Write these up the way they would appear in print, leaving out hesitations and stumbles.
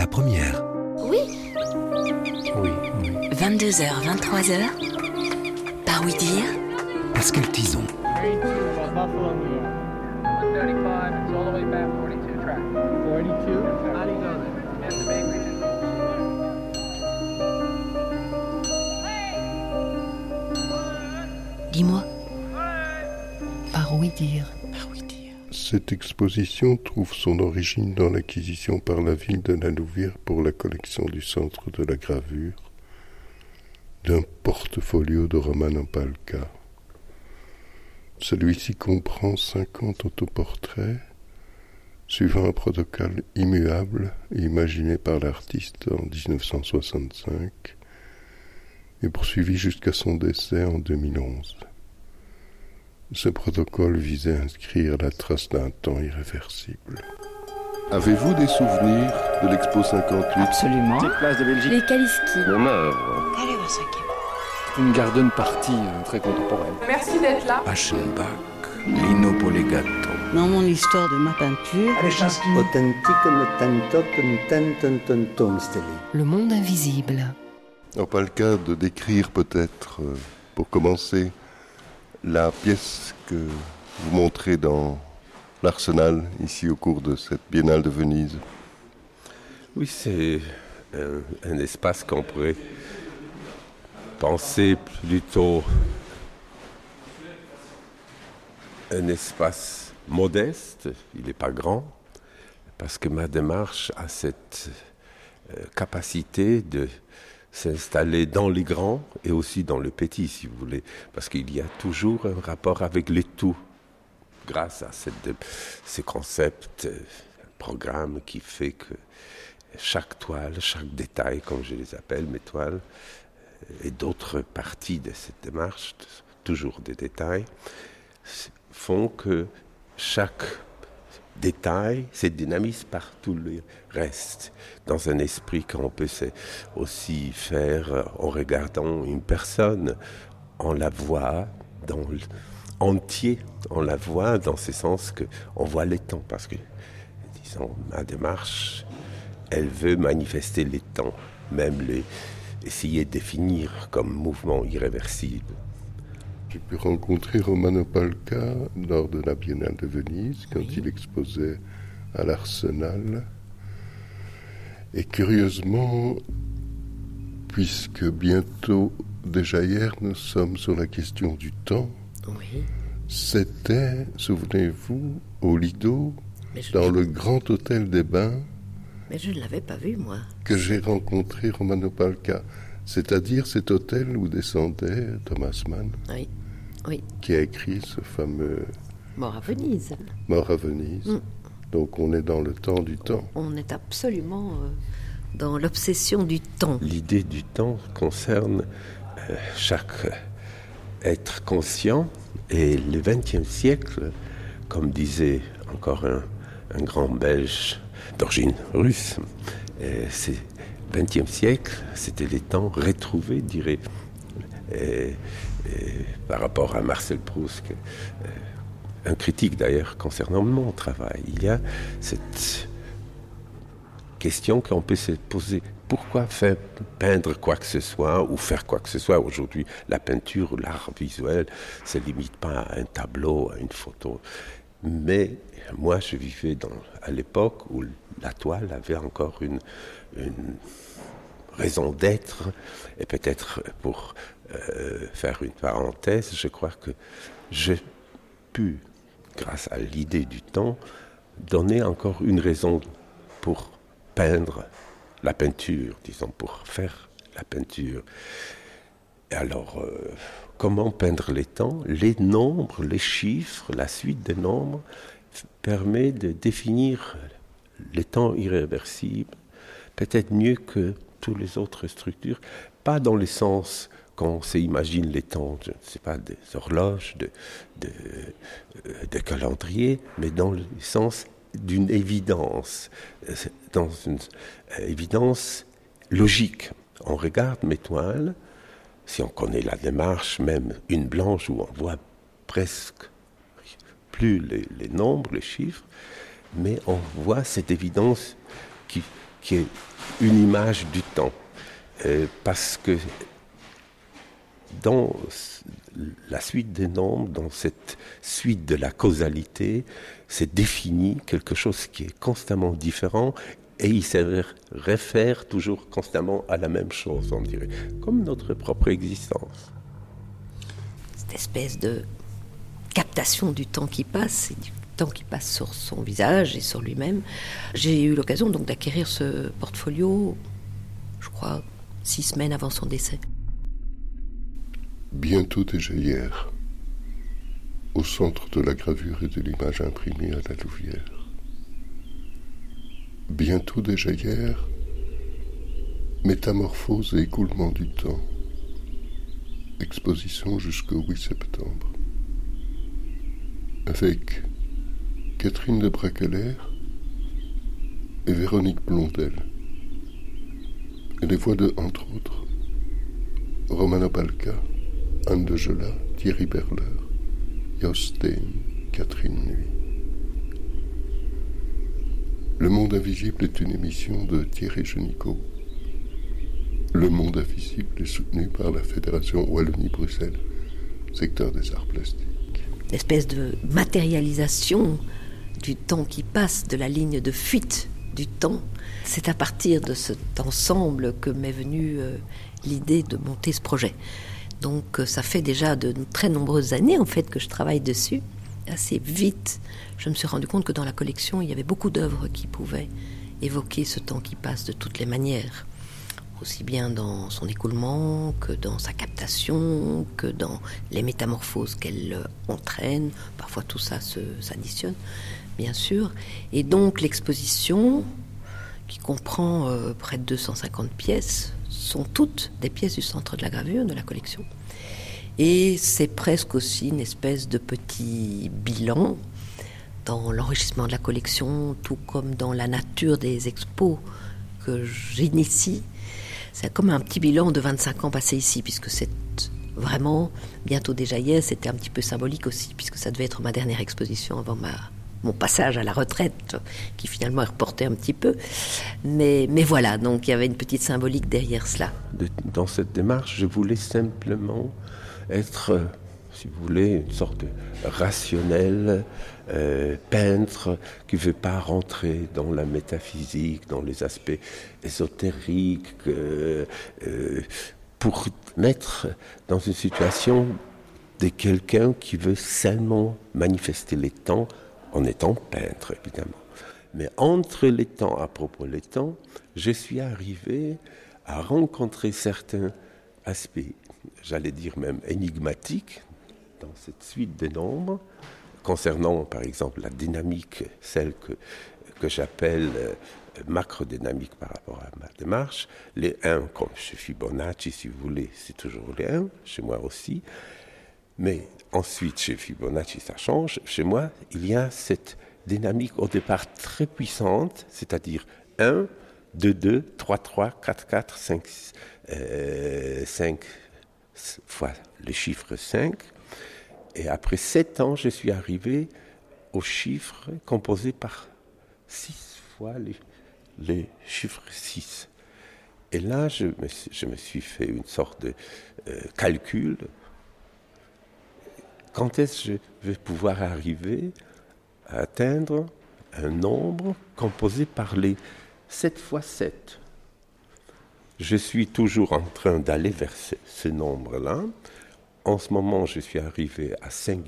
première. Oui. Oui. 22h, 23h. Par oui dire. Pascal Tison. 135, it's all the way back 42 track. 42? How do you know that? At the bakery. Dis-moi. Par oui dire. Cette exposition trouve son origine dans l'acquisition par la ville de La Louvière pour la collection du Centre de la Gravure d'un portfolio de Roman Opalka. Celui-ci comprend 50 autoportraits suivant un protocole immuable imaginé par l'artiste en 1965 et poursuivi jusqu'à son décès en 2011. Ce protocole visait à inscrire la trace d'un temps irréversible. Avez-vous des souvenirs de l'Expo 58 Absolument. Place de Belgique. Les Kaliski. Mon œuvre. C'est une garden party très contemporaine. Merci d'être là. Aschenbach, Lino Polegato. Dans mon histoire de ma peinture, le monde invisible. Opalka, de décrire peut-être, pour commencer, la pièce que vous montrez dans l'Arsenal, ici au cours de cette Biennale de Venise. Oui, c'est un espace qu'on pourrait penser plutôt un espace modeste. Il n'est pas grand, parce que ma démarche a cette capacité de s'installer dans les grands et aussi dans le petit, si vous voulez, parce qu'il y a toujours un rapport avec les tout, grâce à ce concept, programme qui fait que chaque toile, chaque détail, comme je les appelle, mes toiles, et d'autres parties de cette démarche, toujours des détails, font que chaque détail se dynamise par tout le reste, dans un esprit qu'on peut aussi faire en regardant une personne. On la voit dans entier, on la voit dans ce sens qu'on voit les temps, parce que, disons, ma démarche, elle veut manifester les temps, même essayer de définir comme mouvement irréversible. J'ai pu rencontrer Roman Opalka lors de la Biennale de Venise, quand il exposait à l'Arsenal. Et curieusement, puisque bientôt, déjà hier, nous sommes sur la question du temps, Oui. c'était, souvenez-vous, au Lido, dans le grand hôtel des Bains, Mais je ne l'avais pas vu, moi. que j'ai rencontré Roman Opalka, c'est-à-dire cet hôtel où descendait Thomas Mann, Oui. qui a écrit ce fameux Mort à Venise. Mort à Venise. Donc on est dans le temps du temps. On est absolument dans l'obsession du temps. L'idée du temps concerne chaque être conscient, et le XXe siècle, comme disait encore un grand Belge d'origine russe, c'est XXe siècle, c'était les temps retrouvés, dirais, par rapport à Marcel Proust, un critique d'ailleurs concernant mon travail. Il y a cette question qu'on peut se poser. Pourquoi faire peindre quoi que ce soit ou faire quoi que ce soit? Aujourd'hui, la peinture, l'art visuel, ne se limite pas à un tableau, à une photo. Mais moi, je vivais à l'époque où la toile avait encore une raison d'être. Et peut-être pour faire une parenthèse, je crois que j'ai pu, grâce à l'idée du temps, donner encore une raison pour peindre la peinture, disons, pour faire la peinture. Et alors, comment peindre les temps? Les nombres, les chiffres, la suite des nombres permet de définir les temps irréversibles, peut-être mieux que toutes les autres structures, pas dans le sens qu'on s'imagine les temps, je ne sais pas, des horloges, de calendriers, mais dans le sens d'une évidence, dans une évidence logique. On regarde mes toiles, si on connaît la démarche, même une blanche où on voit presque plus les nombres, les chiffres, mais on voit cette évidence qui est une image du temps. Parce que dans la suite des nombres, dans cette suite de la causalité, c'est défini quelque chose qui est constamment différent et il se réfère toujours constamment à la même chose, on dirait, comme notre propre existence. Cette espèce de captation du temps qui passe, et du temps qui passe sur son visage et sur lui-même. J'ai eu l'occasion donc d'acquérir ce portfolio, je crois, 6 semaines avant son décès. Bientôt déjà hier, au centre de la gravure et de l'image imprimée à la Louvière. Bientôt déjà hier, métamorphose et écoulement du temps. Exposition jusqu'au 8 septembre. Avec Catherine de Braquelaire et Véronique Blondel. Et les voix de, entre autres, Romano Palca, Anne de Jola, Thierry Berler, Jos Steen, Catherine Nuit. Le Monde Invisible est une émission de Thierry Genicot. Le Monde Invisible est soutenu par la Fédération Wallonie-Bruxelles, secteur des arts plastiques. L'espèce de matérialisation du temps qui passe, de la ligne de fuite du temps, c'est à partir de cet ensemble que m'est venue l'idée de monter ce projet. Donc ça fait déjà de très nombreuses années en fait que je travaille dessus. Assez vite, je me suis rendu compte que dans la collection, il y avait beaucoup d'œuvres qui pouvaient évoquer ce temps qui passe de toutes les manières. Aussi bien dans son écoulement, que dans sa captation, que dans les métamorphoses qu'elle entraîne. Parfois tout ça s'additionne, bien sûr. Et donc l'exposition, qui comprend près de 250 pièces, sont toutes des pièces du centre de la gravure, de la collection. Et c'est presque aussi une espèce de petit bilan dans l'enrichissement de la collection, tout comme dans la nature des expos que j'initie. C'est comme un petit bilan de 25 ans passés ici, puisque c'est vraiment, bientôt déjà hier, c'était un petit peu symbolique aussi, puisque ça devait être ma dernière exposition avant mon passage à la retraite, qui finalement est reporté un petit peu. Mais voilà, donc il y avait une petite symbolique derrière cela. Dans cette démarche, je voulais simplement être, si vous voulez, une sorte de rationnel peintre qui ne veut pas rentrer dans la métaphysique, dans les aspects ésotériques, pour mettre dans une situation de quelqu'un qui veut seulement manifester les temps en étant peintre, évidemment. Mais entre les temps, à propos des temps, je suis arrivé à rencontrer certains aspects, j'allais dire même énigmatiques, dans cette suite de nombres, concernant par exemple la dynamique, celle que j'appelle macrodynamique par rapport à ma démarche. Les 1, comme chez Fibonacci, si vous voulez, c'est toujours les 1, chez moi aussi. Mais ensuite, chez Fibonacci, ça change. Chez moi, il y a cette dynamique au départ très puissante, c'est-à-dire 1, 2, 2, 3, 3, 4, 4, 5 fois le chiffre 5. Et après 7 ans, je suis arrivé au chiffre composé par 6 fois les chiffres 6. Et là, je me suis fait une sorte de calcul. Quand est-ce que je vais pouvoir arriver à atteindre un nombre composé par les 7 fois 7 ? Je suis toujours en train d'aller vers ce nombre-là. En ce moment, je suis arrivé à 5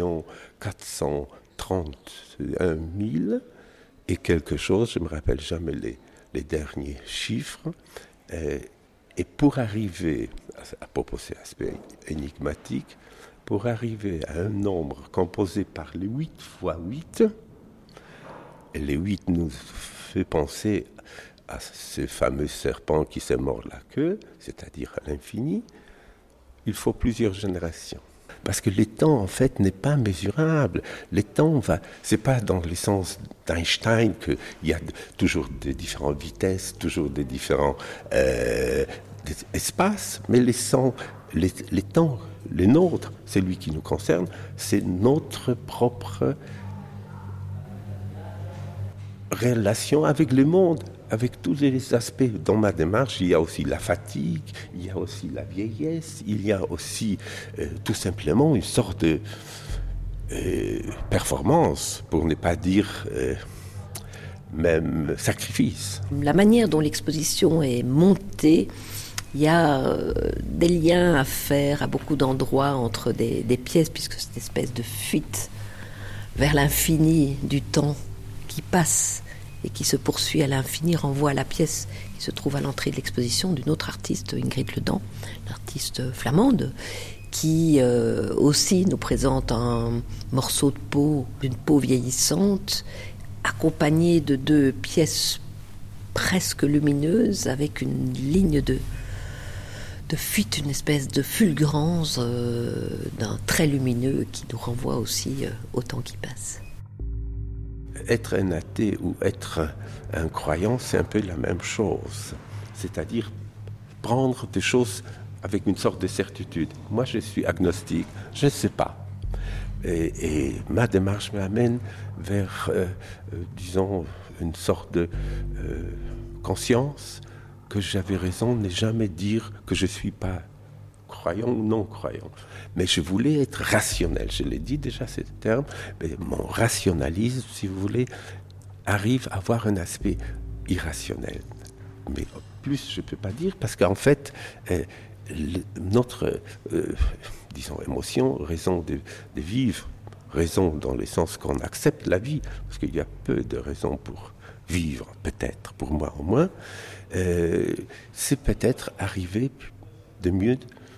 431 000 et quelque chose, je ne me rappelle jamais les derniers chiffres. Et pour arriver, à propos de cet aspect énigmatique, pour arriver à un nombre composé par les 8 fois 8, et les 8 nous fait penser à ce fameux serpent qui se mord la queue, c'est-à-dire à l'infini, il faut plusieurs générations. Parce que le temps, en fait, n'est pas mesurable. Le temps c'est pas dans le sens d'Einstein qu'il y a toujours des différentes vitesses, toujours des différents espaces, mais les temps, les nôtres, celui qui nous concerne, c'est notre propre relation avec le monde, avec tous les aspects dans ma démarche. Il y a aussi la fatigue, il y a aussi la vieillesse, il y a aussi tout simplement une sorte de performance, pour ne pas dire même sacrifice. La manière dont l'exposition est montée, il y a des liens à faire à beaucoup d'endroits entre des pièces, puisque cette espèce de fuite vers l'infini du temps qui passe et qui se poursuit à l'infini renvoie à la pièce qui se trouve à l'entrée de l'exposition d'une autre artiste, Ingrid Ledan, l'artiste flamande, qui aussi nous présente un morceau de peau, d'une peau vieillissante, accompagné de 2 pièces presque lumineuses, avec une ligne de fuite, une espèce de fulgurance d'un trait lumineux qui nous renvoie aussi au temps qui passe. Être un athée ou être un croyant, c'est un peu la même chose. C'est-à-dire prendre des choses avec une sorte de certitude. Moi, je suis agnostique, je ne sais pas. Et ma démarche m'amène vers, disons, une sorte de conscience que j'avais raison de ne jamais dire que je ne suis pas croyant ou non croyant. Mais je voulais être rationnel. Je l'ai dit déjà, ce terme. Mais mon rationalisme, si vous voulez, arrive à avoir un aspect irrationnel. Mais plus, je ne peux pas dire, parce qu'en fait, notre, disons, émotion, raison de vivre, raison dans le sens qu'on accepte la vie, parce qu'il y a peu de raisons pour vivre, peut-être, pour moi au moins, c'est peut-être arriver de mieux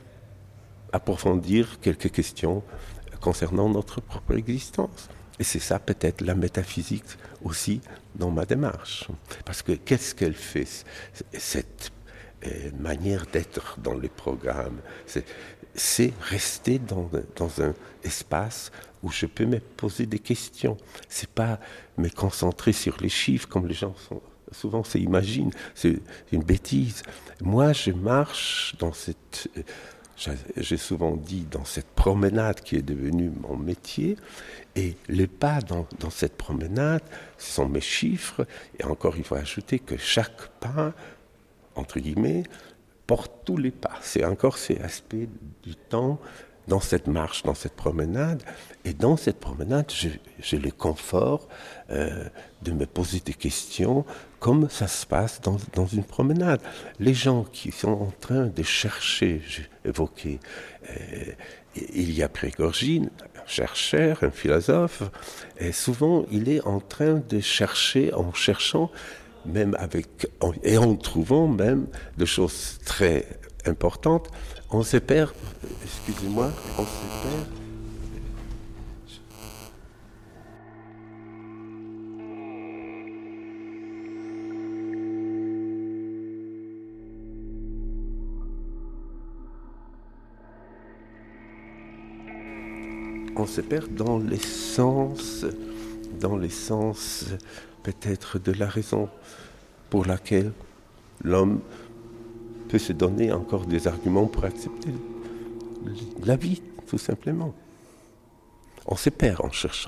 approfondir quelques questions concernant notre propre existence. Et c'est ça peut-être la métaphysique aussi dans ma démarche. Parce que qu'est-ce qu'elle fait, cette manière d'être dans les programmes? C'est rester dans un espace où je peux me poser des questions. C'est pas me concentrer sur les chiffres comme les gens souvent s'imaginent. C'est une bêtise. Moi, je marche dans cette... J'ai souvent dit dans cette promenade qui est devenue mon métier, et les pas dans cette promenade, ce sont mes chiffres, et encore il faut ajouter que chaque pas, entre guillemets, porte tous les pas. C'est encore ces aspects du temps dans cette marche, dans cette promenade, et dans cette promenade, j'ai le confort de me poser des questions comme ça se passe dans une promenade. Les gens qui sont en train de chercher, j'ai évoqué, il y a Prégorgine, un chercheur, un philosophe, et souvent il est en train de chercher, en cherchant, même et en trouvant même des choses très importantes, on se perd, excusez-moi, on se perd. On se perd dans l'essence peut-être de la raison pour laquelle l'homme peut se donner encore des arguments pour accepter la vie, tout simplement. On se perd en cherchant.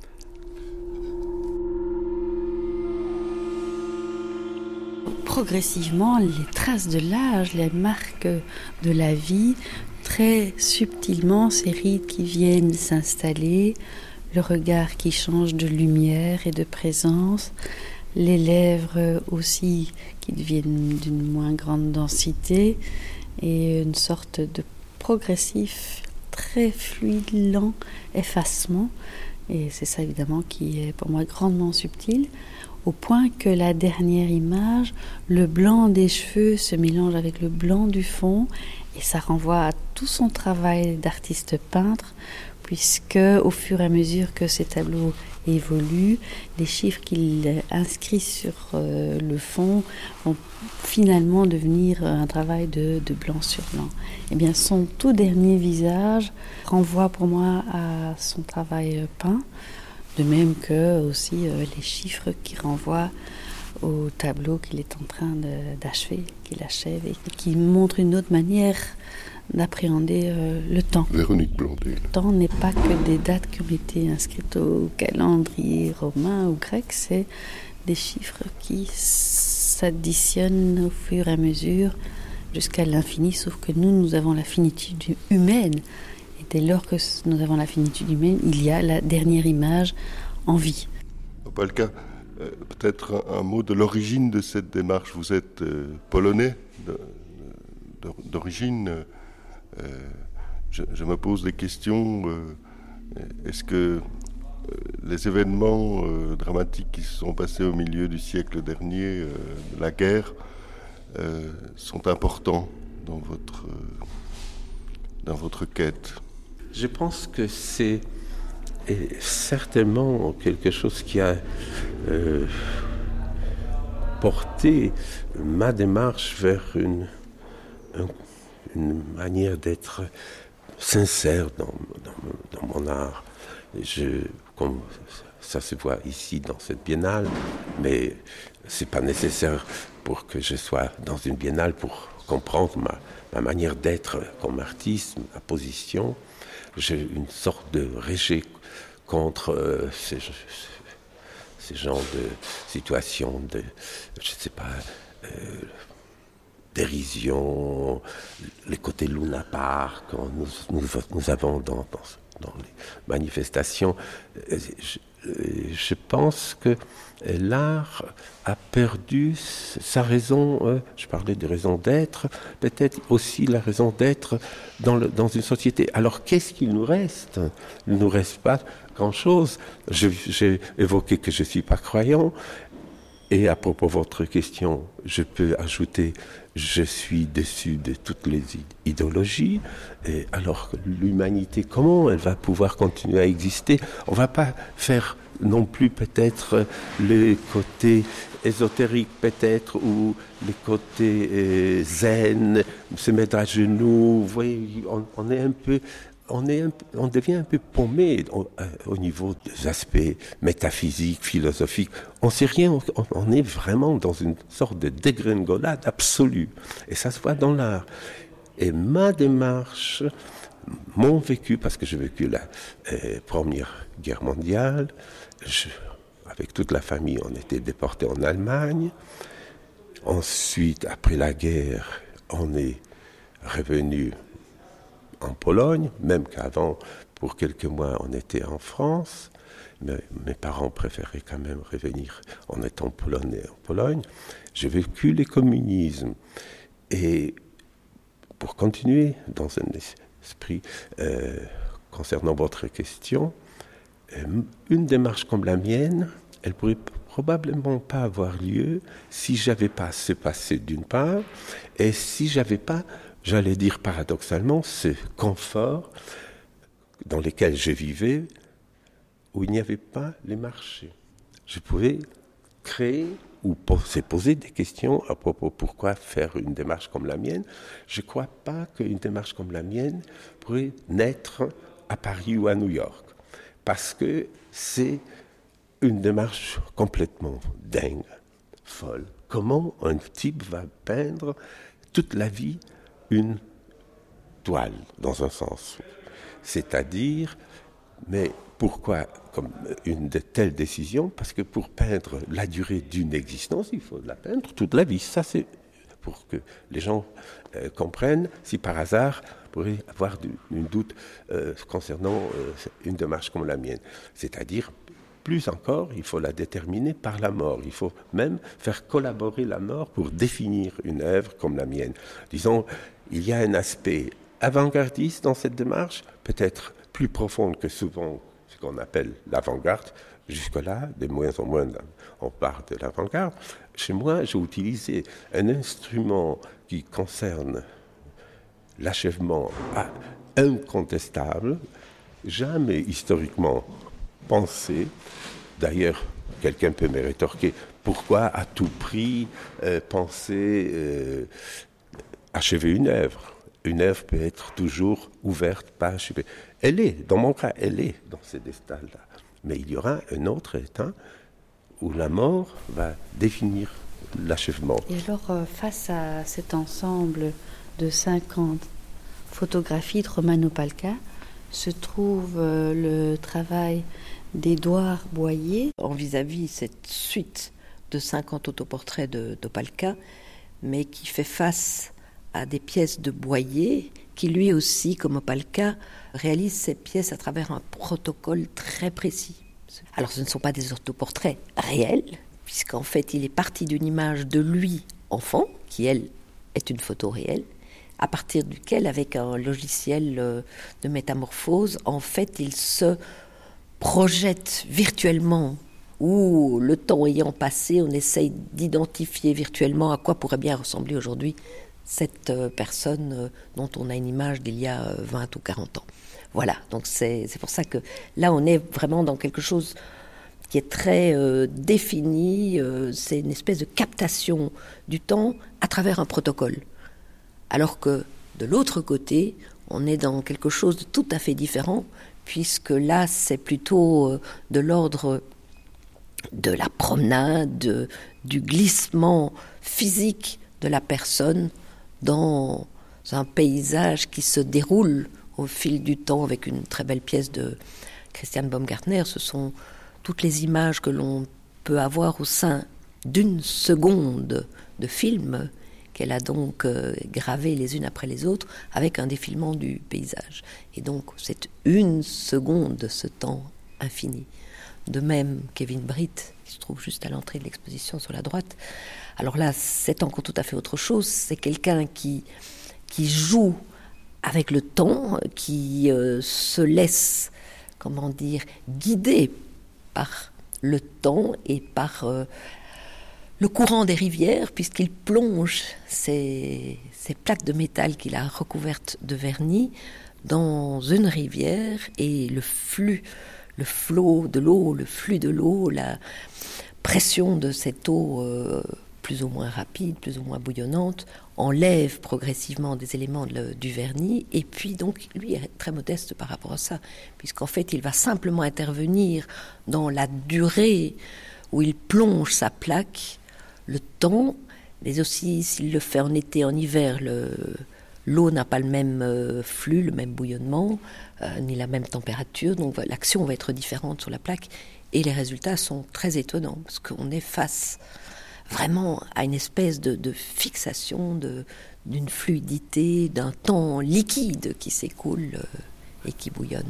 Progressivement, les traces de l'âge, les marques de la vie, très subtilement, ces rides qui viennent s'installer, le regard qui change de lumière et de présence, les lèvres aussi qui deviennent d'une moins grande densité et une sorte de progressif, très fluide, lent effacement. Et c'est ça évidemment qui est pour moi grandement subtil, au point que la dernière image, le blanc des cheveux se mélange avec le blanc du fond et ça renvoie à tout son travail d'artiste peintre, puisque au fur et à mesure que ces tableaux évoluent, les chiffres qu'il inscrit sur le fond vont finalement devenir un travail de blanc sur blanc. Et bien son tout dernier visage renvoie pour moi à son travail peint, de même que aussi les chiffres qui renvoient au tableau qu'il est en train d'achever, qu'il achève et qui montre une autre manière d'appréhender le temps. Véronique Blondet. Le temps n'est pas que des dates qui ont été inscrites au calendrier romain ou grec, c'est des chiffres qui s'additionnent au fur et à mesure jusqu'à l'infini, sauf que nous avons la finitude humaine. Et dès lors que nous avons la finitude humaine, il y a la dernière image en vie. Opalka, peut-être un mot de l'origine de cette démarche. Vous êtes polonais d'origine. Je me pose des questions. Est-ce que les événements dramatiques qui se sont passés au milieu du siècle dernier, la guerre, sont importants dans votre quête? Je pense que c'est certainement quelque chose qui a porté ma démarche vers une manière d'être sincère dans mon art. Comme ça se voit ici dans cette biennale, mais c'est pas nécessaire pour que je sois dans une biennale pour comprendre ma manière d'être comme artiste, ma position. J'ai une sorte de rejet contre ces genres de situations de, je sais pas, dérision, les côtés Luna Park que nous avons dans les manifestations. Je pense que l'art a perdu sa raison, je parlais de raison d'être, peut-être aussi la raison d'être dans une société. Alors qu'est-ce qu'il nous reste? Il ne nous reste pas grand-chose. J'ai évoqué que je ne suis pas croyant. Et à propos de votre question, je peux ajouter, je suis déçu de toutes les idéologies. Et alors l'humanité, comment elle va pouvoir continuer à exister? On ne va pas faire non plus peut-être les côtés ésotériques peut-être, ou les côtés zen, se mettre à genoux. Vous voyez, on est un peu... On devient un peu paumé au niveau des aspects métaphysiques, philosophiques. On ne sait rien, on est vraiment dans une sorte de dégringolade absolue. Et ça se voit dans l'art. Et ma démarche, mon vécu, parce que j'ai vécu la Première Guerre mondiale, avec toute la famille, on était déportés en Allemagne. Ensuite, après la guerre, on est revenu en Pologne, même qu'avant, pour quelques mois, on était en France. Mais mes parents préféraient quand même revenir en étant polonais en Pologne. J'ai vécu le communisme. Et pour continuer dans un esprit concernant votre question, une démarche comme la mienne, elle pourrait probablement pas avoir lieu si j'avais pas ce passé d'une part, et si j'avais pas, j'allais dire paradoxalement, ce confort dans lequel je vivais, où il n'y avait pas les marchés. Je pouvais créer ou se poser des questions à propos pourquoi faire une démarche comme la mienne. Je ne crois pas qu'une démarche comme la mienne pourrait naître à Paris ou à New York, parce que c'est une démarche complètement dingue, folle. Comment un type va peindre toute la vie une toile, dans un sens. C'est-à-dire, mais pourquoi comme une de telles décisions? Parce que pour peindre la durée d'une existence, il faut la peindre toute la vie. Ça, c'est pour que les gens comprennent, si par hasard, pourraient avoir un doute concernant une démarche comme la mienne. C'est-à-dire, plus encore, il faut la déterminer par la mort. Il faut même faire collaborer la mort pour définir une œuvre comme la mienne. Disons, il y a un aspect avant-gardiste dans cette démarche, peut-être plus profonde que souvent ce qu'on appelle l'avant-garde. Jusque-là, de moins en moins, on parle de l'avant-garde. Chez moi, j'ai utilisé un instrument qui concerne l'achèvement incontestable, jamais historiquement pensé. D'ailleurs, quelqu'un peut me rétorquer, pourquoi à tout prix penser achever une œuvre? Une œuvre peut être toujours ouverte, pas achevée. Elle est, dans mon cas, elle est dans cet état-là. Mais il y aura un autre état où la mort va définir l'achèvement. Et alors, face à cet ensemble de 50 photographies de Roman Opalka, se trouve le travail d'Édouard Boyer. En vis-à-vis cette suite de 50 autoportraits d'Opalka, mais qui fait face à des pièces de Boyer, qui lui aussi, comme Opalka, réalise ces pièces à travers un protocole très précis. Alors ce ne sont pas des autoportraits réels, puisqu'en fait il est parti d'une image de lui enfant, qui elle est une photo réelle, à partir duquel, avec un logiciel de métamorphose, en fait il se projette virtuellement, où le temps ayant passé, on essaye d'identifier virtuellement à quoi pourrait bien ressembler aujourd'hui cette personne dont on a une image d'il y a 20 ou 40 ans. Voilà, donc c'est pour ça que là on est vraiment dans quelque chose qui est très défini, c'est une espèce de captation du temps à travers un protocole. Alors que de l'autre côté, on est dans quelque chose de tout à fait différent, puisque là c'est plutôt de l'ordre de la promenade, du glissement physique de la personne dans un paysage qui se déroule au fil du temps, avec une très belle pièce de Christian Baumgartner. Ce sont toutes les images que l'on peut avoir au sein d'une seconde de film qu'elle a donc gravées les unes après les autres avec un défilement du paysage. Et donc c'est une seconde de ce temps infini. De même, Kevin Britt, qui se trouve juste à l'entrée de l'exposition sur la droite. Alors là, c'est encore tout à fait autre chose. C'est quelqu'un qui joue avec le temps, qui se laisse, guider par le temps et par le courant des rivières, puisqu'il plonge ces plaques de métal qu'il a recouvertes de vernis dans une rivière, et le flux de l'eau, la pression de cette eau plus ou moins rapide, plus ou moins bouillonnante, enlève progressivement des éléments du vernis, et puis donc lui est très modeste par rapport à ça, puisqu'en fait il va simplement intervenir dans la durée où il plonge sa plaque, le temps, mais aussi s'il le fait en été, en hiver, l'eau n'a pas le même flux, le même bouillonnement, ni la même température, donc l'action va être différente sur la plaque, et les résultats sont très étonnants, parce qu'on est face vraiment à une espèce de fixation, d'une fluidité, d'un temps liquide qui s'écoule et qui bouillonne.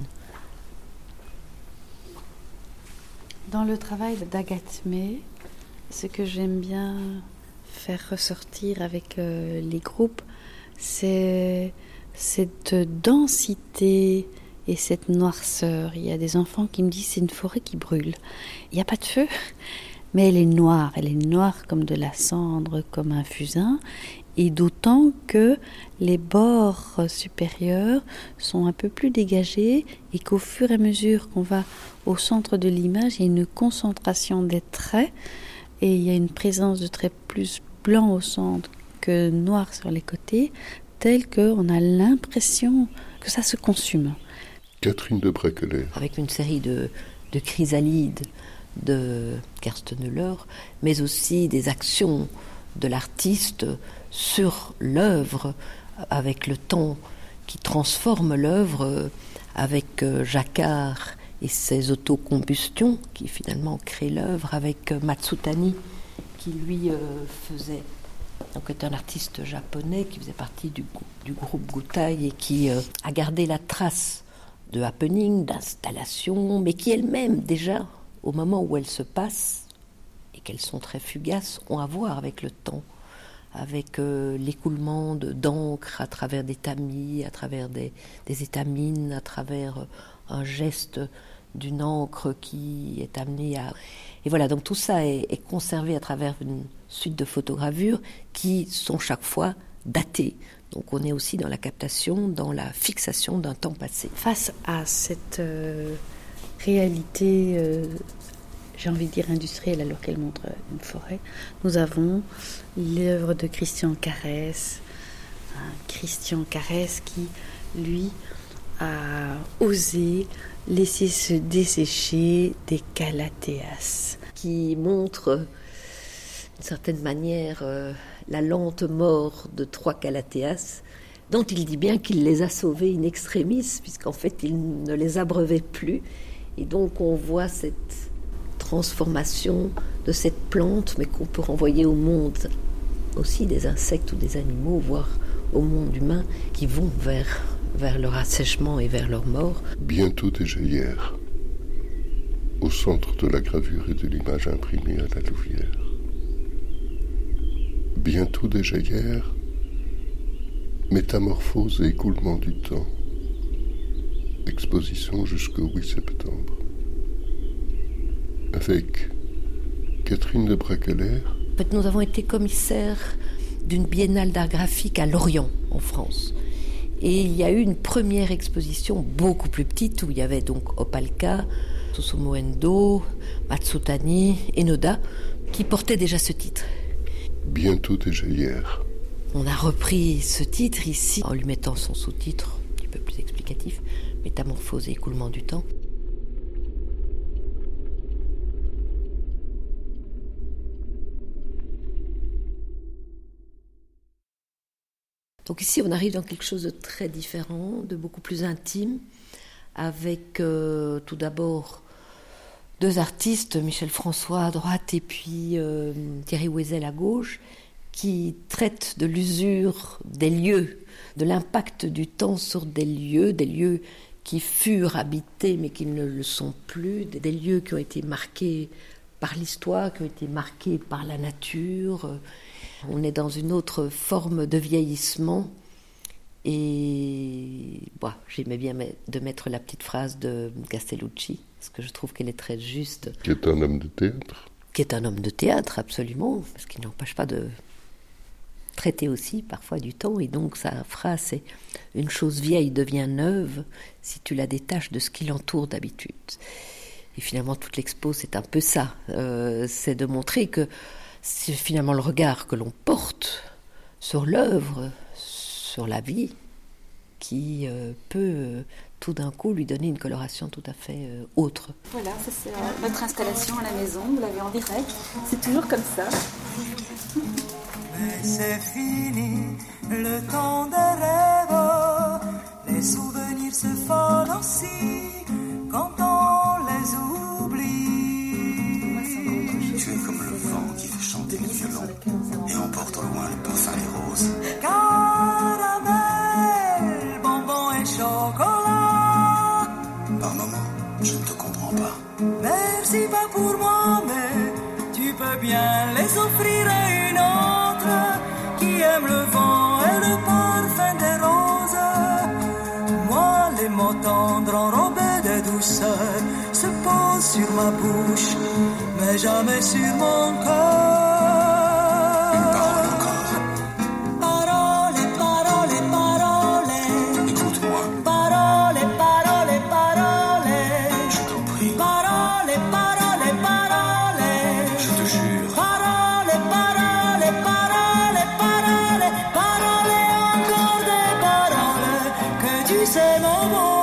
Dans le travail d'Agathe May, ce que j'aime bien faire ressortir avec les groupes, c'est cette densité et cette noirceur. Il y a des enfants qui me disent c'est une forêt qui brûle. Il n'y a pas de feu, mais elle est noire comme de la cendre, comme un fusain, et d'autant que les bords supérieurs sont un peu plus dégagés, et qu'au fur et à mesure qu'on va au centre de l'image, il y a une concentration des traits, et il y a une présence de traits plus blancs au centre que noirs sur les côtés, tel qu'on a l'impression que ça se consume. Catherine de Braquelet. Avec une série de chrysalides de Gerstenmüller, mais aussi des actions de l'artiste sur l'œuvre, avec le temps qui transforme l'œuvre, avec Jacquard et ses autocombustions qui finalement créent l'œuvre, avec Matsutani qui lui faisait, donc est un artiste japonais qui faisait partie du groupe Gutai et qui a gardé la trace de happening, d'installation, mais qui elle-même déjà, au moment où elles se passent, et qu'elles sont très fugaces, ont à voir avec le temps, avec l'écoulement d'encre à travers des tamis, à travers des étamines, à travers un geste d'une encre qui est amenée à... Et voilà, donc tout ça est conservé à travers une suite de photogravures qui sont chaque fois datées. Donc on est aussi dans la captation, dans la fixation d'un temps passé. Face à cette réalité, j'ai envie de dire industrielle, alors qu'elle montre une forêt, nous avons l'œuvre de Christian Carès. Christian Carès qui, lui, a osé laisser se dessécher des calatheas. Qui montre, d'une certaine manière, la lente mort de 3 calatheas, dont il dit bien qu'il les a sauvés in extremis, puisqu'en fait il ne les abreuvait plus. Et donc on voit cette transformation de cette plante, mais qu'on peut renvoyer au monde aussi des insectes ou des animaux, voire au monde humain, qui vont vers leur assèchement et vers leur mort. Bientôt déjà hier, au centre de la gravure et de l'image imprimée à la Louvière. Bientôt déjà hier, métamorphose et écoulement du temps. Exposition jusqu'au 8 septembre. Avec Catherine de Braquelaire. En fait, nous avons été commissaires d'une biennale d'art graphique à Lorient, en France. Et il y a eu une première exposition beaucoup plus petite où il y avait donc Opalka, Susumu Endo, Matsutani et Noda qui portaient déjà ce titre. Bientôt déjà hier. On a repris ce titre ici en lui mettant son sous-titre un petit peu plus explicatif, Métamorphose et écoulement du temps. Donc ici, on arrive dans quelque chose de très différent, de beaucoup plus intime, avec tout d'abord deux artistes, Michel François à droite et puis Thierry Wézel à gauche, qui traitent de l'usure des lieux, de l'impact du temps sur des lieux qui furent habités mais qui ne le sont plus, des lieux qui ont été marqués par l'histoire, qui ont été marqués par la nature. On est dans une autre forme de vieillissement. Et j'aimais bien de mettre la petite phrase de Castellucci, parce que je trouve qu'elle est très juste. Qui est un homme de théâtre. Qui est un homme de théâtre, absolument, parce qu'il n'empêche pas de traiter aussi parfois du temps. Et donc sa phrase, c'est « Une chose vieille devient neuve si tu la détaches de ce qui l'entoure d'habitude ». Et finalement, toute l'expo, c'est un peu ça. C'est de montrer que c'est finalement le regard que l'on porte sur l'œuvre, sur la vie, qui peut tout d'un coup lui donner une coloration tout à fait autre. Voilà, ça c'est notre installation à la maison, vous l'avez en direct. C'est toujours comme ça. Mais c'est fini, le temps des rêves. Les souvenirs se fanent aussi quand on les oublie. Tu es comme le vent qui fait chanter les violons et emporte au loin le parfum des roses. Caramel, bonbon et chocolat. Par moments, je ne te comprends pas. Merci pas pour moi, mais tu peux bien les offrir à une autre qui aime le vent et le parfum des roses. Moi, les mots tendres enrobés de douceur se posent sur ma bouche, mais jamais sur mon cœur. Une parole encore. Parole, parole, parole. Écoute-moi. Parole, parole, parole. Je t'en prie. Parole, parole, parole. Je te jure. Parole, parole, parole, parole. Parole et encore des paroles que tu sais mon mot.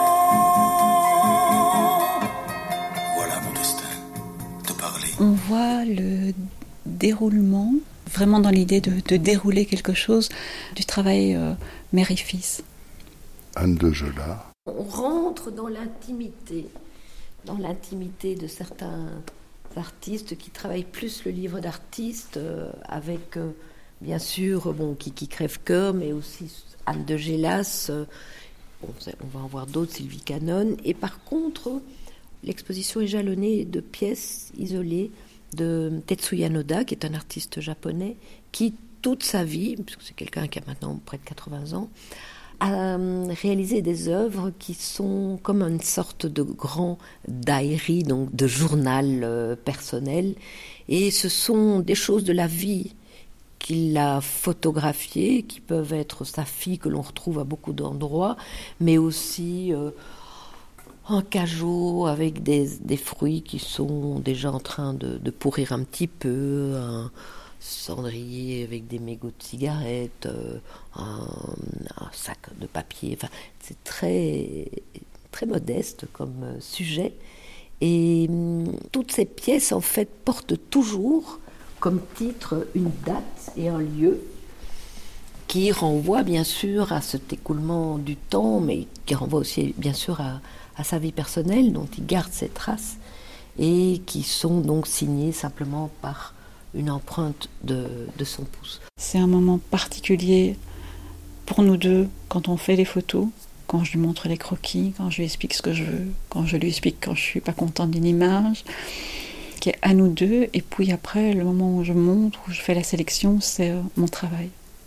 Voilà mon destin, te parler. On voit le déroulement, vraiment dans l'idée de dérouler quelque chose, du travail mère et fils. Anne de Jola. On rentre dans l'intimité de certains artistes qui travaillent plus le livre d'artiste, avec bien sûr Kiki Crève-Cœur, mais aussi Anne de Gélas, on va en voir d'autres, Sylvie Canon, et par contre l'exposition est jalonnée de pièces isolées de Tetsuya Noda, qui est un artiste japonais, qui toute sa vie, puisque c'est quelqu'un qui a maintenant près de 80 ans, a réalisé des œuvres qui sont comme une sorte de grand diary, donc de journal personnel, et ce sont des choses de la vie qu'il a photographiées, qui peuvent être sa fille que l'on retrouve à beaucoup d'endroits, mais aussi un cajot avec des fruits qui sont déjà en train de pourrir un petit peu, un cendrier avec des mégots de cigarettes, un sac de papier. Enfin, c'est très, très modeste comme sujet. Et toutes ces pièces, en fait, portent toujours comme titre une date et un lieu qui renvoie bien sûr à cet écoulement du temps, mais qui renvoie aussi bien sûr à sa vie personnelle, dont il garde ses traces. et qui sont donc signés simplement par une empreinte de son pouce. C'est un moment particulier pour nous deux quand on fait les photos, quand je lui montre les croquis, quand je lui explique ce que je veux, quand je lui explique quand je suis pas contente d'une image, qui est à nous deux. Et puis après, le moment où je montre, où je fais la sélection, c'est mon travail.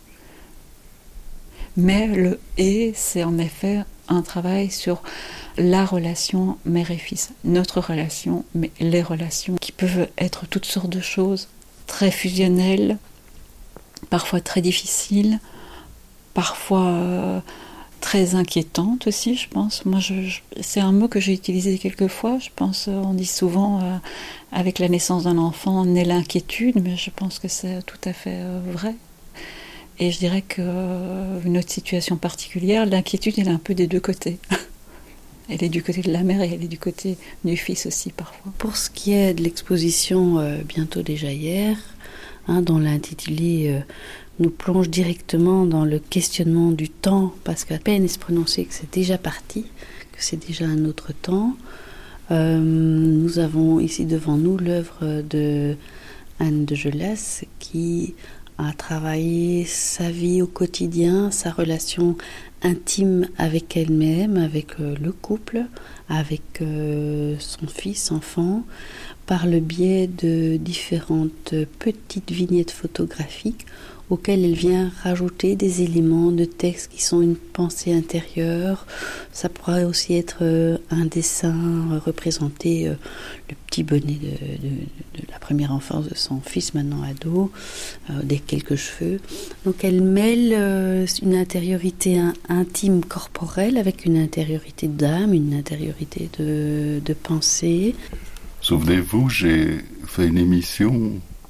Mais le « et », c'est en effet un travail sur la relation mère et fils, notre relation, mais les relations qui peuvent être toutes sortes de choses, très fusionnelles, parfois très difficiles, parfois très inquiétantes aussi, je pense. Moi, c'est un mot que j'ai utilisé quelques fois. Je pense, on dit souvent, avec la naissance d'un enfant, naît l'inquiétude, mais je pense que c'est tout à fait vrai. Et je dirais qu'une autre situation particulière, l'inquiétude, elle est un peu des deux côtés. Elle est du côté de la mère et elle est du côté du fils aussi, parfois. Pour ce qui est de l'exposition bientôt déjà hier, dont l'intitulé nous plonge directement dans le questionnement du temps, parce qu'à peine est-ce prononcé que c'est déjà parti, que c'est déjà un autre temps. Nous avons ici devant nous l'œuvre de Anne de Gelas qui a travaillé sa vie au quotidien, sa relation intime avec elle-même, avec le couple, avec son fils, enfant, par le biais de différentes petites vignettes photographiques auxquelles elle vient rajouter des éléments de texte qui sont une pensée intérieure. Ça pourrait aussi être un dessin représenté le petit bonnet de la première enfance de son fils, maintenant ado, des quelques cheveux. Donc elle mêle une intériorité intime corporelle avec une intériorité d'âme, une intériorité de pensée. Souvenez-vous, j'ai fait une émission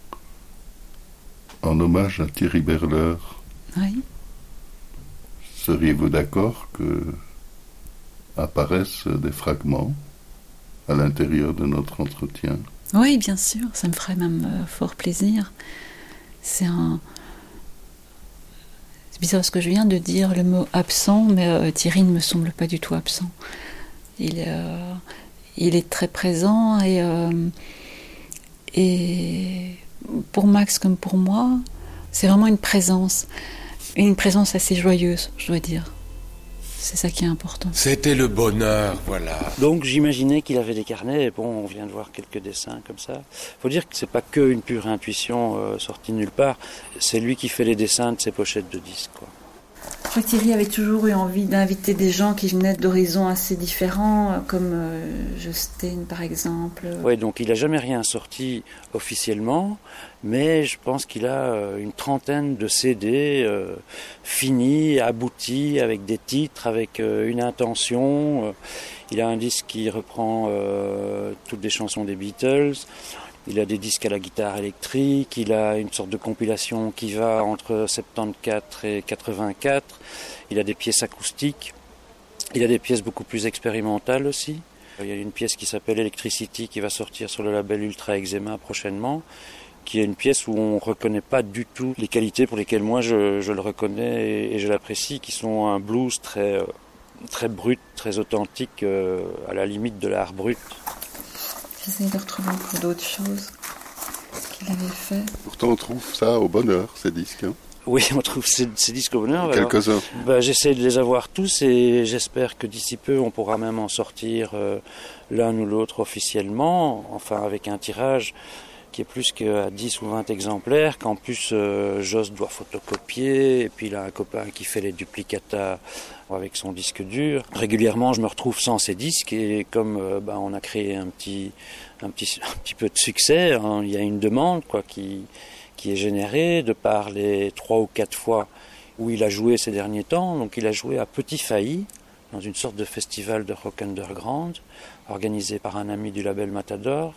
en hommage à Thierry Berler. Oui. Seriez-vous d'accord que apparaissent des fragments à l'intérieur de notre entretien? Oui, bien sûr, ça me ferait même fort plaisir. C'est bizarre ce que je viens de dire, le mot absent, mais Thierry ne me semble pas du tout absent. Il est très présent et pour Max comme pour moi, c'est vraiment une présence assez joyeuse, je dois dire. C'est ça qui est important. C'était le bonheur, voilà. Donc j'imaginais qu'il avait des carnets, et bon, on vient de voir quelques dessins comme ça. Faut dire que c'est pas que une pure intuition sortie de nulle part, c'est lui qui fait les dessins de ses pochettes de disques, quoi. Je crois que Thierry avait toujours eu envie d'inviter des gens qui venaient d'horizons assez différents, comme Jostein par exemple. Oui, donc il n'a jamais rien sorti officiellement, mais je pense qu'il a une trentaine de CD finis, aboutis, avec des titres, avec une intention. Il a un disque qui reprend toutes les chansons des Beatles. Il a des disques à la guitare électrique, il a une sorte de compilation qui va entre 74 et 84, il a des pièces acoustiques, il a des pièces beaucoup plus expérimentales aussi. Il y a une pièce qui s'appelle Electricity qui va sortir sur le label Ultra Eczema prochainement, qui est une pièce où on ne reconnaît pas du tout les qualités pour lesquelles moi je le reconnais et je l'apprécie, qui sont un blues très brut, très authentique, à la limite de l'art brut. J'essaie de retrouver encore d'autres choses qu'il avait fait. Pourtant, on trouve ça au bonheur, ces disques. Hein. Oui, on trouve ces disques au bonheur. Quelques-uns. J'essaie de les avoir tous et j'espère que d'ici peu, on pourra même en sortir l'un ou l'autre officiellement, enfin avec un tirage qui est plus qu'à 10 ou 20 exemplaires, qu'en plus Joss doit photocopier, et puis il a un copain qui fait les duplicata avec son disque dur. Régulièrement, je me retrouve sans ces disques, et comme on a créé un petit peu de succès, hein, il y a une demande qui est générée de par les 3 ou 4 fois où il a joué ces derniers temps. Donc il a joué à Petit Failly, dans une sorte de festival de rock underground, organisé par un ami du label Matador.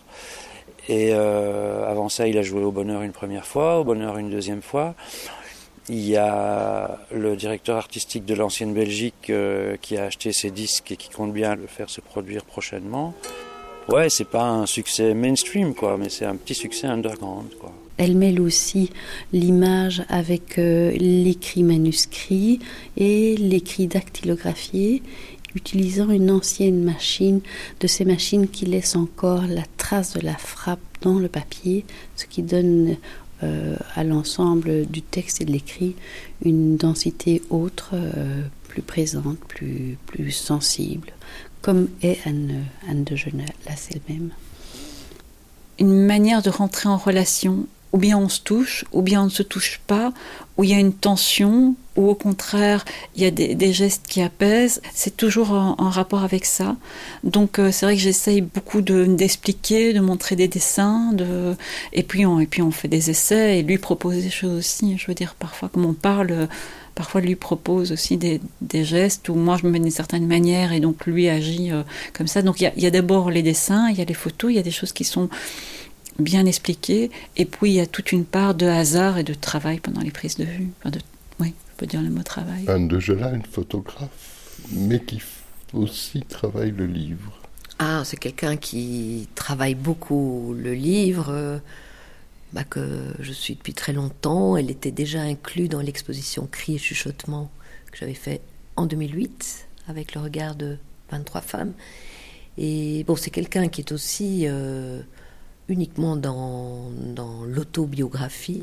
Et avant ça, il a joué au Bonheur une première fois, au Bonheur une deuxième fois. Il y a le directeur artistique de l'Ancienne Belgique qui a acheté ses disques et qui compte bien le faire se produire prochainement. Ouais, c'est pas un succès mainstream, quoi, mais c'est un petit succès underground, quoi. Elle mêle aussi l'image avec l'écrit manuscrit et l'écrit dactylographié. utilisant une ancienne machine, de ces machines qui laissent encore la trace de la frappe dans le papier, ce qui donne à l'ensemble du texte et de l'écrit une densité autre, plus présente, plus sensible, comme est Anne de Genasse elle-même. Une manière de rentrer en relation, ou bien on se touche, ou bien on ne se touche pas, où il y a une tension, ou au contraire, il y a des gestes qui apaisent. C'est toujours en rapport avec ça. Donc c'est vrai que j'essaye beaucoup d'expliquer, de montrer des dessins, et puis on fait des essais, et lui propose des choses aussi. Je veux dire, parfois, comme on parle, parfois lui propose aussi des gestes, où moi je me mets d'une certaine manière, et donc lui agit comme ça. Donc il y a d'abord les dessins, il y a les photos, il y a des choses qui sont bien expliqué, et puis il y a toute une part de hasard et de travail pendant les prises de vue. Oui, je peux dire le mot travail. Anne de Genasse, une photographe, mais qui aussi travaille le livre. Ah, c'est quelqu'un qui travaille beaucoup le livre, que je suis depuis très longtemps. Elle était déjà inclue dans l'exposition Cris et chuchotements que j'avais fait en 2008 avec le regard de 23 femmes. Et bon, c'est quelqu'un qui est aussi uniquement dans l'autobiographie,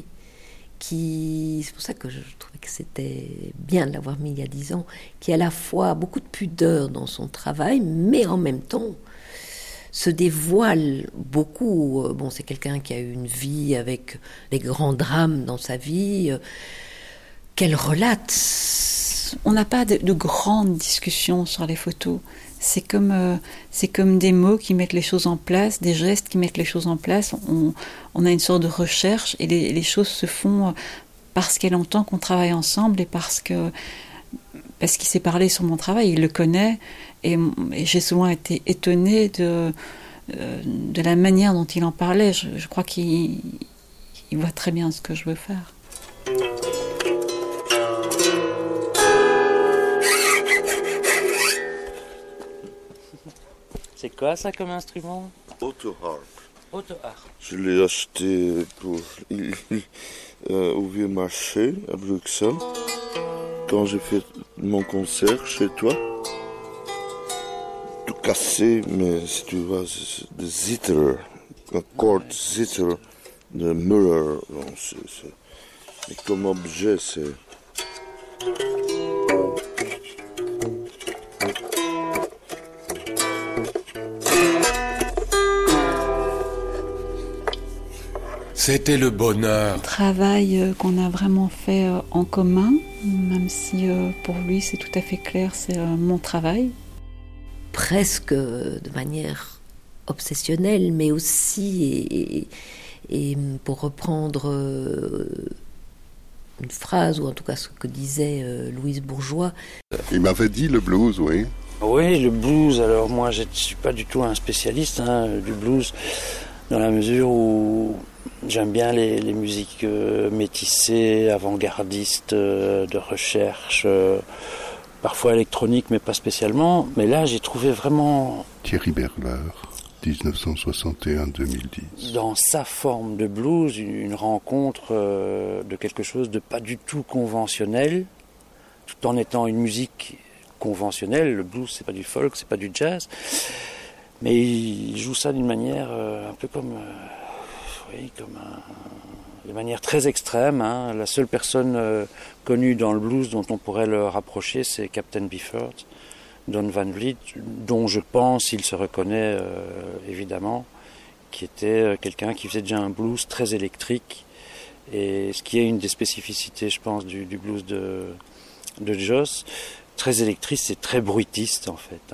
c'est pour ça que je trouvais que c'était bien de l'avoir mis il y a 10 ans, qui a à la fois beaucoup de pudeur dans son travail, mais en même temps se dévoile beaucoup. Bon, c'est quelqu'un qui a eu une vie avec des grands drames dans sa vie, qu'elle relate. On n'a pas de grandes discussions sur les photos. C'est comme des mots qui mettent les choses en place, des gestes qui mettent les choses en place. On a une sorte de recherche, et les choses se font parce qu'elle entend qu'on travaille ensemble, et parce qu'il s'est parlé sur mon travail, il le connaît, et j'ai souvent été étonnée de la manière dont il en parlait. Je crois qu'il voit très bien ce que je veux faire. C'est quoi ça comme instrument? Autoharp. Autoharp. Je l'ai acheté au Vieux Marché à Bruxelles quand j'ai fait mon concert chez toi. Tout cassé, mais si tu vois, c'est de zither, un chord zither de Müller. Mais comme objet, c'est... C'était le bonheur. Travail qu'on a vraiment fait en commun, même si pour lui c'est tout à fait clair, c'est mon travail. Presque de manière obsessionnelle, mais aussi, et pour reprendre une phrase, ou en tout cas ce que disait Louise Bourgeois. Il m'avait dit le blues, oui. Oui, le blues. Alors moi je ne suis pas du tout un spécialiste du blues, dans la mesure où j'aime bien les musiques métissées, avant-gardistes, de recherche, parfois électroniques, mais pas spécialement. Mais là, j'ai trouvé vraiment... Thierry Berleur, 1961-2010. Dans sa forme de blues, une rencontre de quelque chose de pas du tout conventionnel, tout en étant une musique conventionnelle. Le blues, c'est pas du folk, c'est pas du jazz. Mais il joue ça d'une manière un peu comme... de manière très extrême. La seule personne connue dans le blues dont on pourrait le rapprocher, c'est Captain Beefheart, Don Van Vliet, dont je pense il se reconnaît évidemment, qui était quelqu'un qui faisait déjà un blues très électrique, et ce qui est une des spécificités, je pense, du blues de Joss. Très électrique, c'est très bruitiste en fait,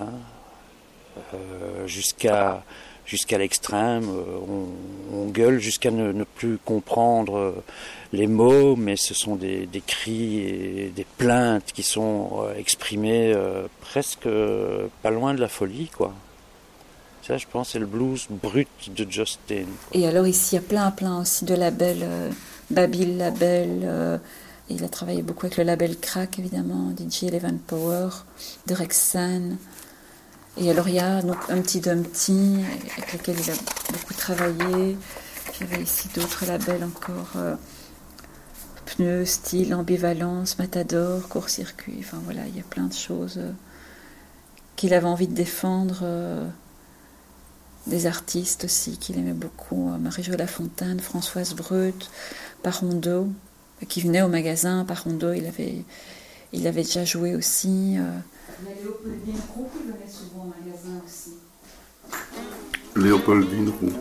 jusqu'à l'extrême, on gueule jusqu'à ne plus comprendre les mots, mais ce sont des cris et des plaintes qui sont exprimées presque pas loin de la folie, quoi. Ça, je pense, c'est le blues brut de Joss Stone. Et alors ici, il y a plein aussi de labels, Babil Label, il a travaillé beaucoup avec le label Crack, évidemment, DJ Eleven Power, de Rexan. Et alors il y a donc un petit Dumpty avec lequel il a beaucoup travaillé. J'avais ici d'autres labels encore, Pneus, Style, Ambivalence, Matador, Court-Circuit. Enfin voilà, il y a plein de choses qu'il avait envie de défendre des artistes aussi qu'il aimait beaucoup, Marie-Jo Lafontaine, Françoise Breut, Parondeau, qui venaient au magasin. Parondeau, il avait déjà joué aussi. Léopoldine Roux, il venait souvent au magasin aussi. Léopoldine Roux.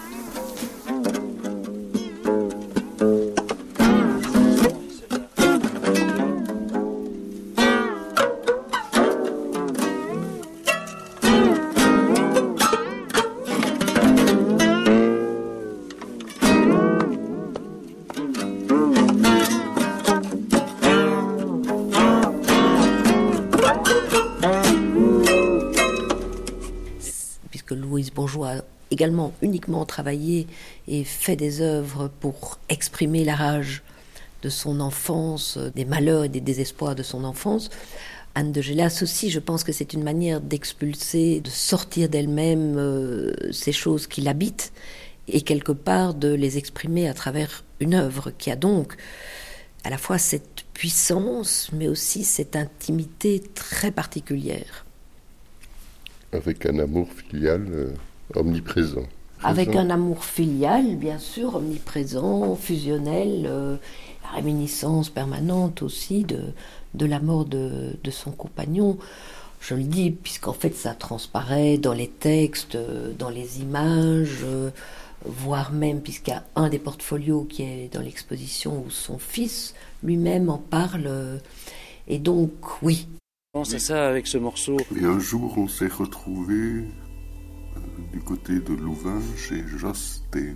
Bourgeois a également uniquement travaillé et fait des œuvres pour exprimer la rage de son enfance, des malheurs et des désespoirs de son enfance. Anne de Gélas aussi, je pense que c'est une manière d'expulser, de sortir d'elle-même ces choses qui l'habitent et quelque part de les exprimer à travers une œuvre qui a donc à la fois cette puissance mais aussi cette intimité très particulière. Avec un amour filial omniprésent. Avec un amour filial, bien sûr, omniprésent, fusionnel, la réminiscence permanente aussi de la mort de son compagnon. Je le dis puisqu'en fait ça transparaît dans les textes, dans les images, voire même puisqu'il y a un des portfolios qui est dans l'exposition où son fils lui-même en parle. Et donc, oui. C'est ça avec ce morceau. Et un jour, on s'est retrouvés du côté de Louvain chez Josten.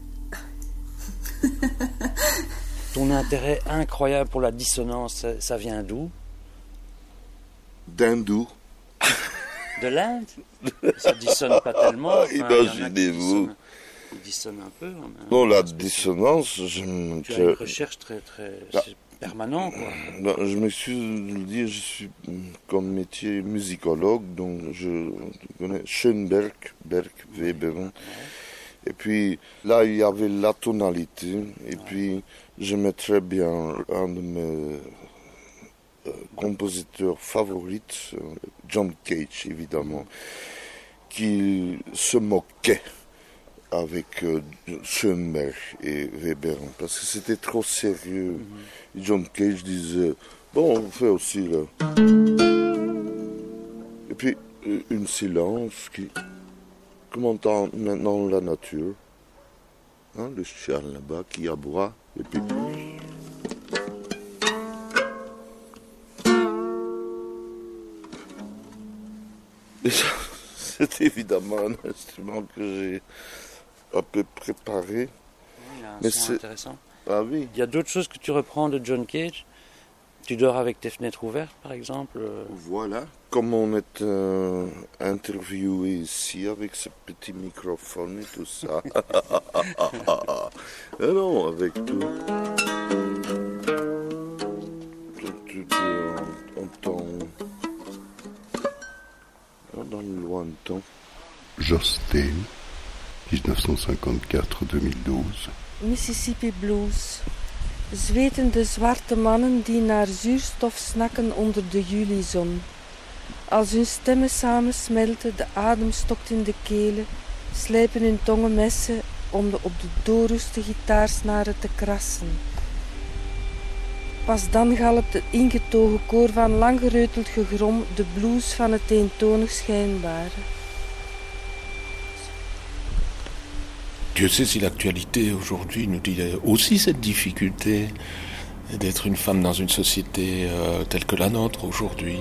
Ton intérêt incroyable pour la dissonance, ça vient d'où? D'Hindou. De l'Inde? Ça dissonne pas tellement. Enfin, imaginez-vous. Il dissonne un peu. Non, la dissonance, tu as une recherche très permanent, quoi. Ben, je me suis dit, je suis comme métier musicologue, donc je connais Schoenberg, Berg, Weber. Ouais. Et puis là, il y avait la tonalité, et puis j'aimais très bien un de mes compositeurs favorites, John Cage, évidemment, qui se moquait avec Schoenberg et Weber, parce que c'était trop sérieux. Et John Cage disait, bon, on fait aussi là. Et puis, une silence comme on entend maintenant la nature. Hein, le chien là-bas qui aboie, et puis... Et ça, c'est évidemment un instrument que j'ai un peu préparé. Oui, mais c'est intéressant. Ah oui. Il y a d'autres choses que tu reprends de John Cage. Tu dors avec tes fenêtres ouvertes, par exemple. Voilà. Comme on est interviewé ici avec ce petit microphone et tout ça. Non, avec tout. Tu entends dans le lointain. Josten, 1954-2012. Mississippi Blues. Zwetende zwarte mannen die naar zuurstof snakken onder de julizon. Als hun stemmen samensmelten, de adem stokt in de kelen, slijpen hun tongen messen om op de doorroeste gitaarsnaren te krassen. Pas dan galpt het ingetogen koor van lang gereuteld gegrom de blues van het eentonig schijnbare. Dieu sait si l'actualité aujourd'hui nous dit aussi cette difficulté d'être une femme dans une société telle que la nôtre aujourd'hui.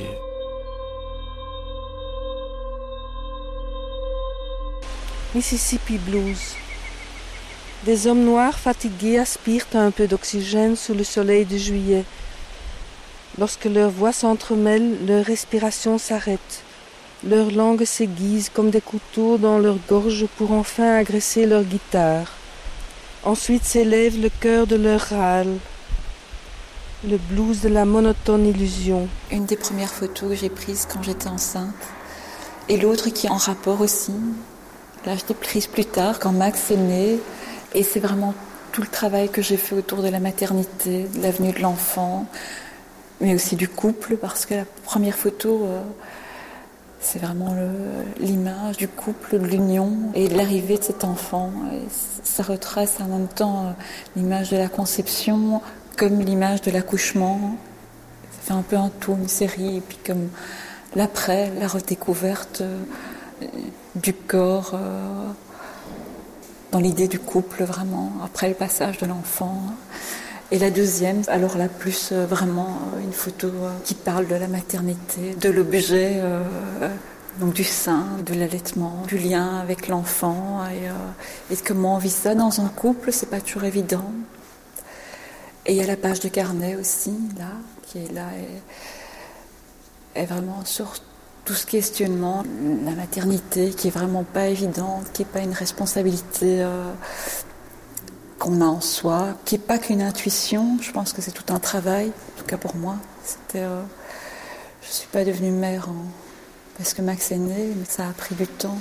Mississippi Blues. Des hommes noirs fatigués aspirent un peu d'oxygène sous le soleil de juillet. Lorsque leurs voix s'entremêlent, leur respiration s'arrête. Leurs langues s'aiguisent comme des couteaux dans leur gorge pour enfin agresser leur guitare. Ensuite s'élève le cœur de leur râle, le blues de la monotone illusion. Une des premières photos que j'ai prises quand j'étais enceinte, et l'autre qui est en rapport aussi. Là, je l'ai prise plus tard, quand Max est né, et c'est vraiment tout le travail que j'ai fait autour de la maternité, de la venue de l'enfant, mais aussi du couple, parce que la première photo... C'est vraiment l'image du couple, de l'union et de l'arrivée de cet enfant. Et ça retrace en même temps l'image de la conception comme l'image de l'accouchement. Ça fait un peu un tout, une série, et puis comme l'après, la redécouverte du corps dans l'idée du couple vraiment, après le passage de l'enfant. Et la deuxième, alors là plus vraiment une photo qui parle de la maternité, de l'objet, donc du sein, de l'allaitement, du lien avec l'enfant et de comment on vit ça dans un couple, c'est pas toujours évident. Et il y a la page de carnet aussi, là, qui est là et vraiment sur tout ce questionnement, la maternité qui est vraiment pas évidente, qui est pas une responsabilité qu'on a en soi, qui n'est pas qu'une intuition. Je pense que c'est tout un travail, en tout cas pour moi. Je ne suis pas devenue mère parce que Max est né, mais ça a pris du temps.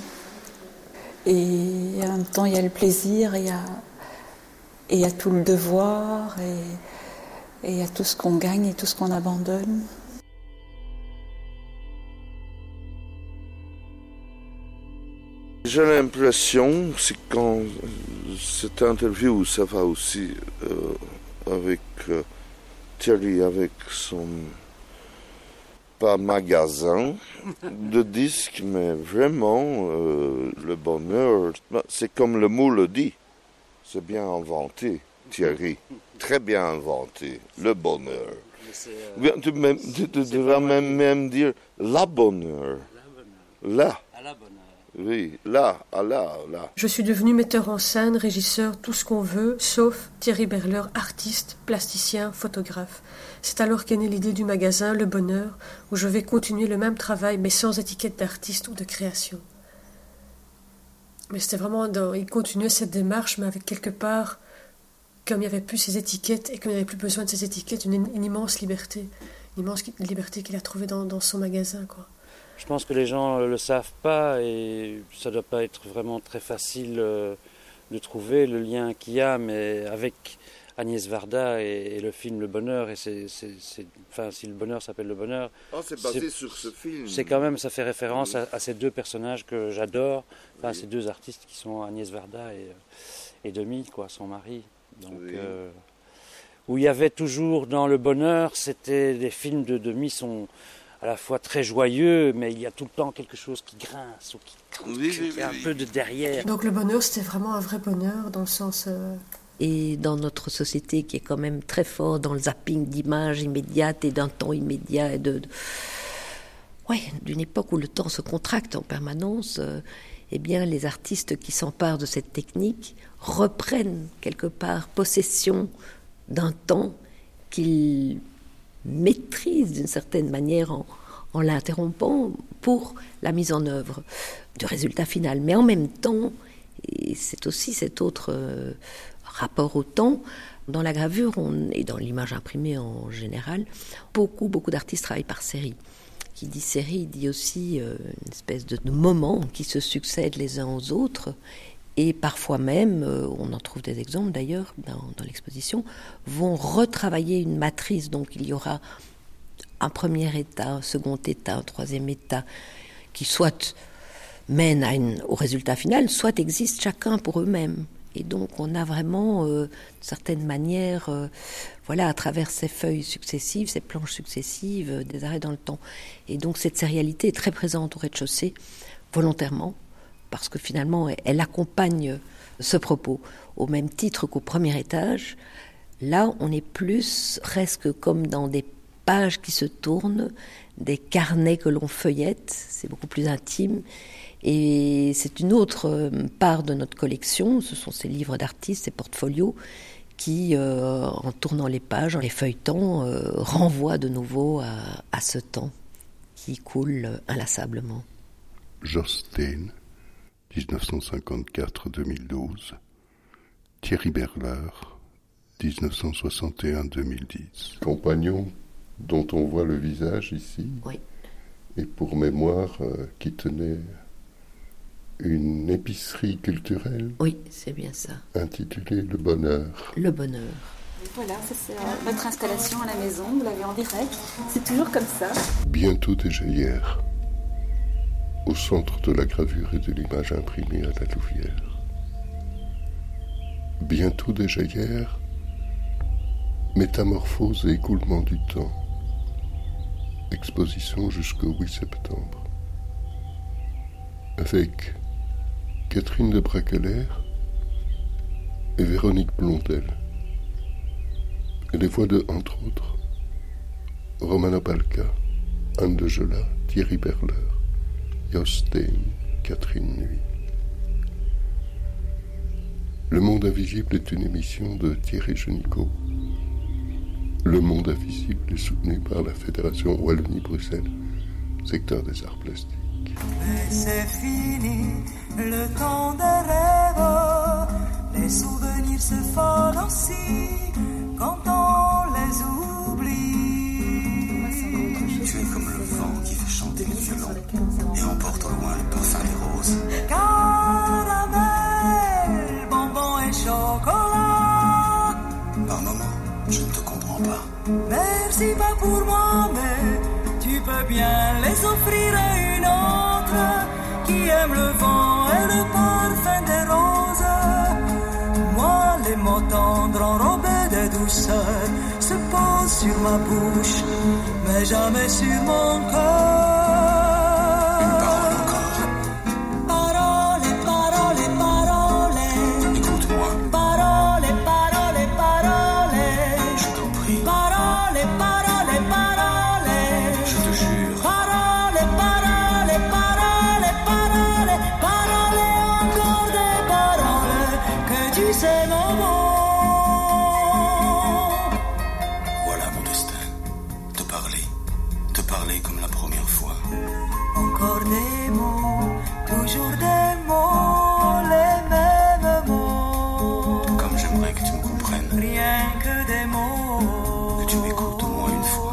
Et en même temps, il y a le plaisir, et il y a tout le devoir, et il y a tout ce qu'on gagne et tout ce qu'on abandonne. J'ai l'impression, c'est quand cette interview, ça va aussi avec Thierry, avec son, pas magasin de disques, mais vraiment le bonheur. C'est comme le mot le dit, c'est bien inventé, Thierry, très bien inventé, le bonheur. Tu devrais même dire la bonheur, là. Oui, là. Je suis devenu metteur en scène, régisseur, tout ce qu'on veut, sauf Thierry Berler, artiste, plasticien, photographe. C'est alors qu'est née l'idée du magasin Le Bonheur, où je vais continuer le même travail, mais sans étiquette d'artiste ou de création. Mais c'était vraiment, il continuait cette démarche, mais avec quelque part, comme il n'y avait plus ces étiquettes et qu'il n'y avait plus besoin de ces étiquettes, une immense liberté qu'il a trouvée dans son magasin, quoi. Je pense que les gens ne le savent pas et ça ne doit pas être vraiment très facile de trouver le lien qu'il y a, mais avec Agnès Varda et le film Le Bonheur, et enfin, si Le Bonheur s'appelle Le Bonheur, c'est basé sur ce film. C'est quand même, ça fait référence à ces deux personnages que j'adore, enfin, ces deux artistes qui sont Agnès Varda et Demi, quoi, son mari. Donc, où il y avait toujours dans Le Bonheur, c'était des films de Demi sont à la fois très joyeux, mais il y a tout le temps quelque chose qui grince ou qui est un peu de derrière. Donc le bonheur, c'était vraiment un vrai bonheur dans le sens... Et dans notre société qui est quand même très fort dans le zapping d'images immédiates et d'un temps immédiat et d'une époque où le temps se contracte en permanence, eh bien les artistes qui s'emparent de cette technique reprennent quelque part possession d'un temps qu'ils maîtrise d'une certaine manière en l'interrompant pour la mise en œuvre du résultat final. Mais en même temps, et c'est aussi cet autre rapport au temps, dans la gravure et dans l'image imprimée en général, beaucoup d'artistes travaillent par série. Qui dit série dit aussi une espèce de moments qui se succèdent les uns aux autres. Et parfois même, on en trouve des exemples d'ailleurs dans l'exposition, vont retravailler une matrice. Donc il y aura un premier état, un second état, un troisième état, qui soit mène au résultat final, soit existent chacun pour eux-mêmes. Et donc on a vraiment, d'une certaine manière, à travers ces feuilles successives, ces planches successives, des arrêts dans le temps. Et donc cette sérialité est très présente au rez-de-chaussée, volontairement, parce que finalement, elle accompagne ce propos. Au même titre qu'au premier étage, là, on est plus presque comme dans des pages qui se tournent, des carnets que l'on feuillette, c'est beaucoup plus intime. Et c'est une autre part de notre collection, ce sont ces livres d'artistes, ces portfolios, qui, en tournant les pages, en les feuilletant, renvoient de nouveau à ce temps qui coule inlassablement. Joss Steen, 1954-2012, Thierry Berler, 1961-2010. Compagnon dont on voit le visage ici, oui. Et pour mémoire, qui tenait une épicerie culturelle. Oui, c'est bien ça. Intitulée Le Bonheur. Le Bonheur. Voilà, ça c'est notre installation à la maison, vous l'avez en direct. C'est toujours comme ça. Bientôt déjà hier. au centre de la gravure et de l'image imprimée à la Louvière. Bientôt déjà hier, métamorphose et écoulement du temps. Exposition jusqu'au 8 septembre. Avec Catherine de Braquelaire et Véronique Blondel. Et les voix de, entre autres, Romana Palka, Anne de Jola, Thierry Berler, Jos Steen, Catherine Nuit. Le Monde Invisible est une émission de Thierry Genicot. Le Monde Invisible est soutenu par la Fédération Wallonie-Bruxelles, secteur des arts plastiques. Mais c'est fini, le temps des rêves, les souvenirs se fanent aussi quand on les oublie. Tu es comme le vent qui fait chanter les violons et emporte au loin le parfum des roses. Caramel, bonbons et chocolat. Par moments, je ne te comprends pas. Merci pas pour moi, mais tu peux bien les offrir à une autre qui aime le vent et le parfum des roses. Moi, les mots tendres enrobés de douceur se posent sur ma bouche, mais jamais sur mon cœur. Une parole encore. Parole, parole, parole. Écoute-moi. Parole, parole, parole. Je t'en prie. Parole, parole, parole. Je te jure. Parole, parole, parole, parole. Parole, encore des paroles que tu sais mon mot. Voilà mon destin. Te parler comme la première fois. Encore des mots, toujours des mots, les mêmes mots. Comme j'aimerais que tu me comprennes. Rien que des mots. Que tu m'écoutes au moins une fois.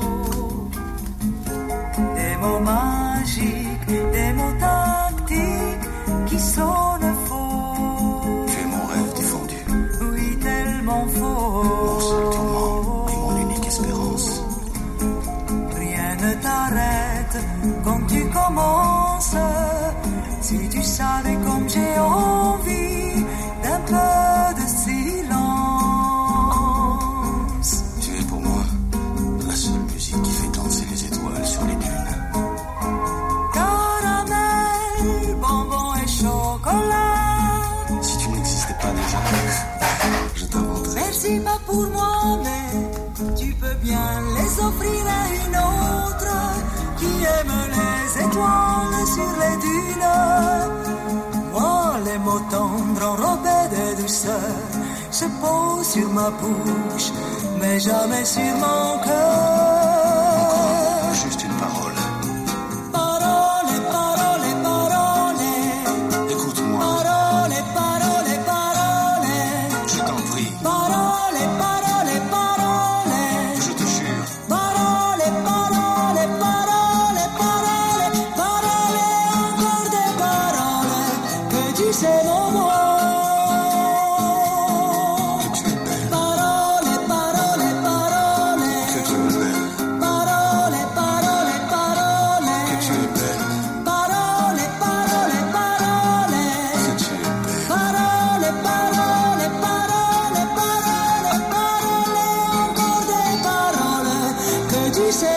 Des mots magiques, des mots tactiques qui sonnent faux. Tu es mon rêve défendu. Oui, tellement faux. Mon seul tourment et mon unique espérance. Rien ne t'arrête quand tu commences. Si tu savais comme j'ai envie d'un peu de silence. Tu es pour moi la seule musique qui fait danser les étoiles sur les dunes. Caramel, bonbons et chocolat. Si tu n'existais pas déjà, je t'inventerais. Merci pas pour moi, mais tu peux bien les offrir à une autre qui aime les étoiles sur les dunes. Moi, les mots tendres enrobés de douceur se posent sur ma bouche, mais jamais sur mon cœur. Juste une parole. Parole, parole, parole. Écoute-moi. Parole, parole, parole. Je t'en prie. Parole, parole, parole. Je te jure. Parole, parole, parole, parole. Parole, encore des paroles que tu sais mon mot. Que tu es belle. Parole, parole, parole. Que tu es belle. Parole, parole, parole. Que tu es belle. Parole, parole, parole. Que tu es belle. Parole, parole, parole, parole, parole, encore des paroles que tu sais